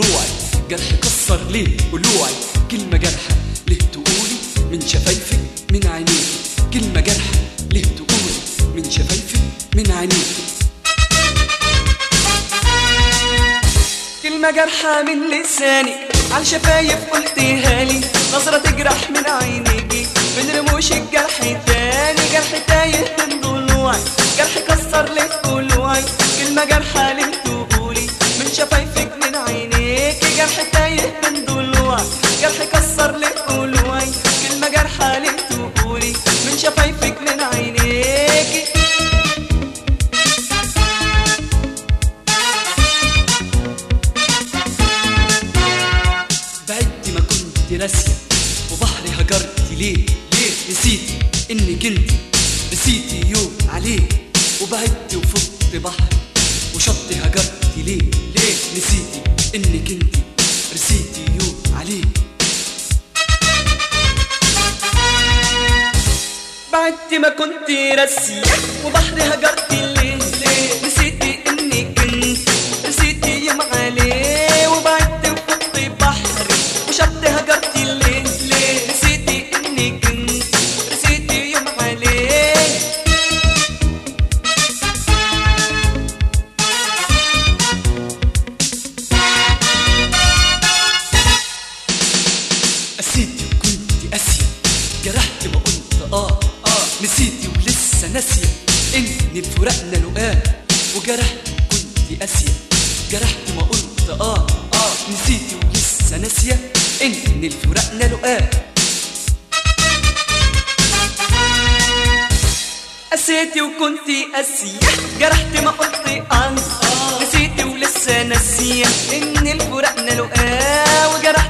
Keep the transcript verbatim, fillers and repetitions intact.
ضلوعي، جرح كسر ليه ضلوعي، كلمة جرحة ليه تقولي من شفايفك من عينيكي، كلمة جرحة ليه تقولي من شفايفك من عينيكي، كلمة جرحة من لساني على شفايف قلتها لي، نظرة تجرح من عينيكي من رموش الجرح تاني، جرح تايه من ضلوعي، جرح كسر ليه ضلوعي، كلمة جرحة ليه تقولي من شفايفك من عينيكي، جرح تايه من ضلوعي، جرح كسر ليه ضلوعي، كلمة جرحة ليه تقولي من شفايفك من عينيكي. بعدتي ما كنت راسية وبحري هجرتي ليه ليه، نسيتي انك انتي نسيتي يوم عليه، وبعدتي وفضت بحري وشطي هجرتي ليه ليه، نسيتي انك انتي رسيتي يوم عليه. بعدتي ما كنت راسية وبحري هجرتي ليه ليه، نسيتي انك انتي رسيتي يوم عليه، وبعدتي وفضت بحري وشطي هجرتي ليه ليه، نسيتي انك انتي رسيتي يوم عليه. قسيتي وكنتي قاسية، جرحتي ما قلت اه اه، نسيتي ولسه ناسية ان فراقنا لقاه، وجرحت كنتي قاسية، جرحتي ما قلت اه اه، نسيتي ولسه ناسية ان فراقنا لقاه. قسيتي وكنتي قاسية، جرحتي ما قلت اه اه، نسيتي ولسه ناسية ان فراقنا لقاه، وجرحتي